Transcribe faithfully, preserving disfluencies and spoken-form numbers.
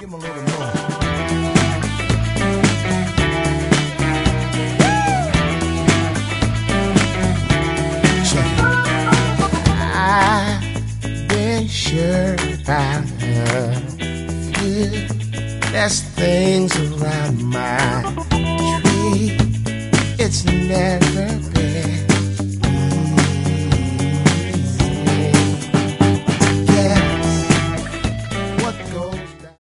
Give him a little more. Check it. I've been sure about her. Yeah, there's things around my tree. It's never